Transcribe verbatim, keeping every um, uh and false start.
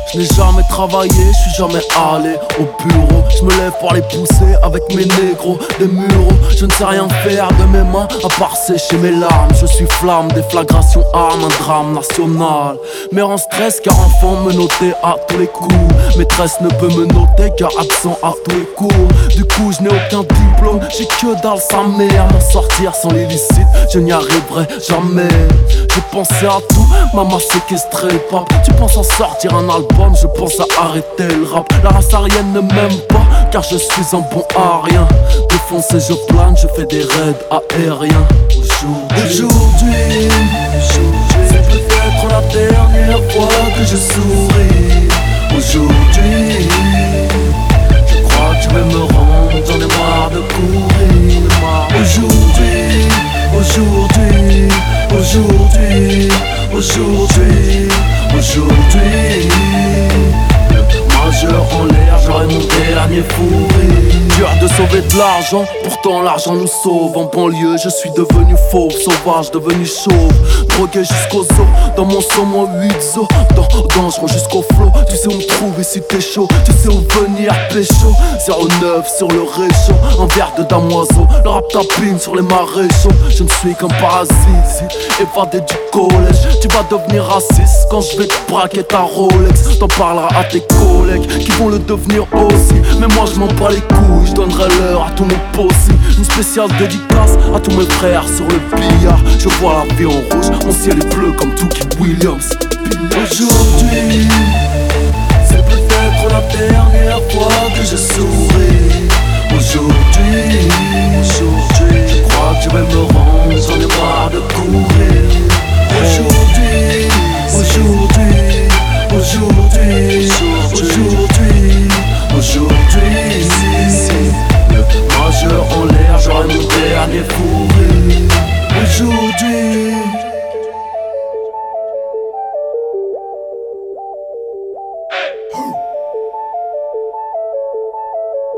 Je n'ai jamais travaillé, je suis jamais allé au bureau. Je me lève pour les pousser avec mes négros, des mureaux. Je ne sais rien faire de mes mains à part sécher mes larmes. Je suis flamme, déflagration, arme, un drame national. Mère en stress car enfant me notait à tous les coups. Maîtresse ne peut me noter car absent à tous les cours. Du coup je n'ai aucun diplôme, j'ai que dalle sa mère. M'en sortir sans l'illicite, je n'y arriverai jamais. J'ai pensé à tout, maman séquestré le pape. Tu penses à sortir un album, je pense à arrêter le rap. La race aryenne ne m'aime pas car je suis un bon à rien. Défoncé je plane, je fais des raids aériens. Aujourd'hui, aujourd'hui, c'est peut-être la dernière fois que je souris. Aujourd'hui, je crois que je vais me rendre, j'en ai marre de courir. Aujourd'hui, aujourd'hui, aujourd'hui, aujourd'hui, aujourd'hui. Majeur en l'air, j'aurai mon dernier fourré. Dur de sauver de l'argent, pourtant l'argent nous sauve. En banlieue, je suis devenu fauve, sauvage, devenu chauve. Drogué jusqu'aux os, dans mon sang, moi huit os. Dans dangereux jusqu'au flot, tu sais où me trouver si t'es chaud. Tu sais où venir pécho, zéro neuf sur le réchaud. Un verre de damoiseau, le rap tapine sur les maréchaux. Je ne suis qu'un parasite, évadé du collège. Tu vas devenir raciste quand je vais te braquer ta Rolex. T'en parleras à tes collègues qui vont le devenir aussi. Mais moi je m'en bats les couilles, je donnerai l'heure à tous mes possibles. Une spéciale dédicace à tous mes frères sur le billard. Je vois la vie en rouge, mon ciel est bleu comme Tookie Williams. Aujourd'hui, c'est peut-être la dernière fois que je souris. Aujourd'hui, aujourd'hui, je crois que je vais me rendre, j'en ai marre de courir.